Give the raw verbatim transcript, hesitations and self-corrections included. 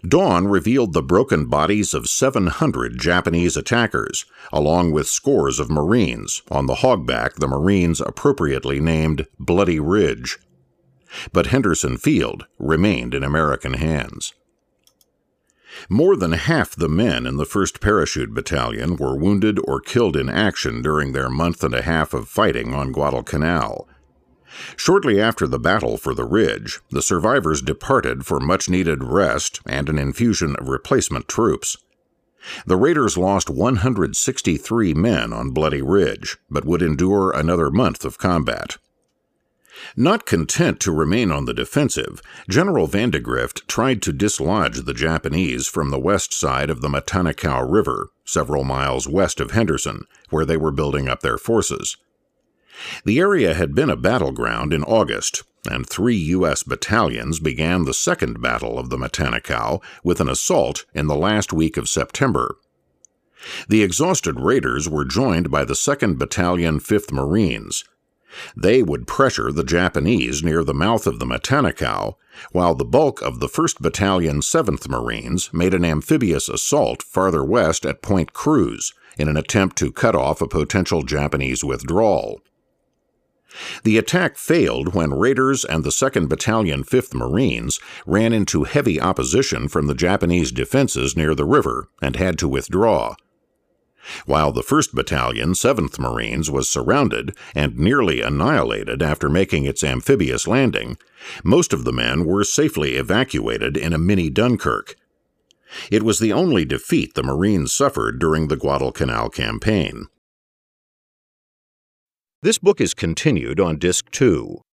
Dawn revealed the broken bodies of seven hundred Japanese attackers, along with scores of Marines, on the hogback the Marines appropriately named Bloody Ridge. But Henderson Field remained in American hands. More than half the men in the first Parachute Battalion were wounded or killed in action during their month and a half of fighting on Guadalcanal. Shortly after the battle for the Ridge, the survivors departed for much-needed rest and an infusion of replacement troops. The Raiders lost one hundred sixty-three men on Bloody Ridge, but would endure another month of combat. Not content to remain on the defensive, General Vandegrift tried to dislodge the Japanese from the west side of the Matanacao River, several miles west of Henderson, where they were building up their forces. The area had been a battleground in August, and three U S battalions began the second battle of the Matanacao with an assault in the last week of September. The exhausted Raiders were joined by the second Battalion, fifth Marines. They would pressure the Japanese near the mouth of the Matanacao, while the bulk of the first Battalion, seventh Marines made an amphibious assault farther west at Point Cruz in an attempt to cut off a potential Japanese withdrawal. The attack failed when Raiders and the second Battalion, fifth Marines ran into heavy opposition from the Japanese defenses near the river and had to withdraw. While the first Battalion, seventh Marines was surrounded and nearly annihilated after making its amphibious landing, most of the men were safely evacuated in a mini-Dunkirk. It was the only defeat the Marines suffered during the Guadalcanal campaign. This book is continued on Disc two.